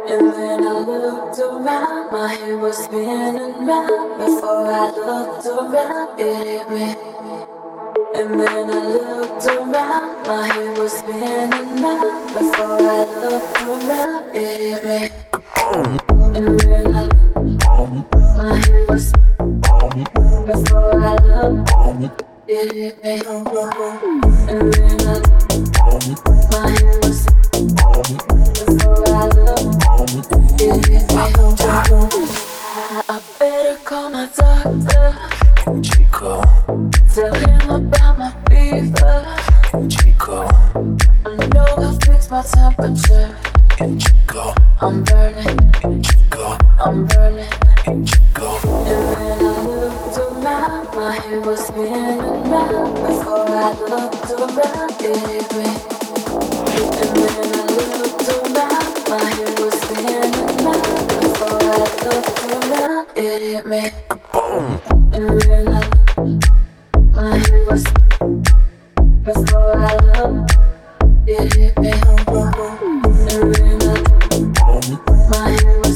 And then I looked around, my head was spinning round. Before I looked around, it hit me. And then I looked around, my head was spinning round. Before I looked around, it hit me. And then my head was before I looked, it hit me. And then my head was before I looked, it hit me. I better call my doctor. Chico. Tell him about my fever. Chico. I know he'll fix my temperature. Chico. I'm burning. Chico. I'm burning. Chico. And then I looked around, my head was spinning round. Before I looked around, it hit me. And then I looked around, my head was spinning round. Before I looked around, it hit me. And then my head was before I looked, it hit me. And then my head was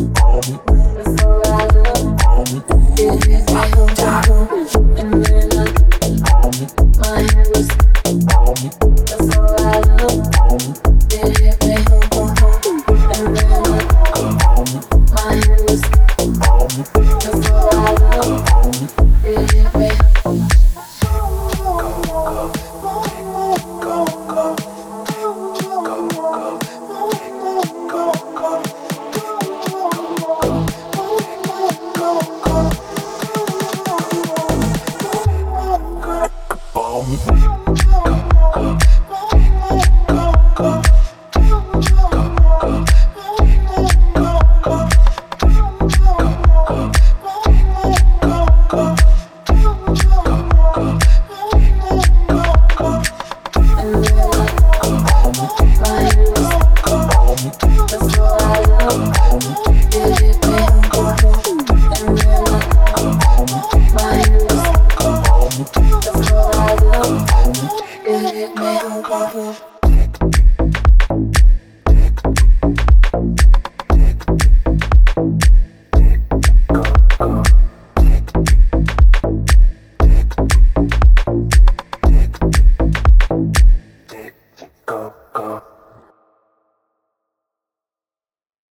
before I looked, it hit me. And then my head was before I looked, it hit me. And then my head was before I looked, it hit me. Before I look, it hit me.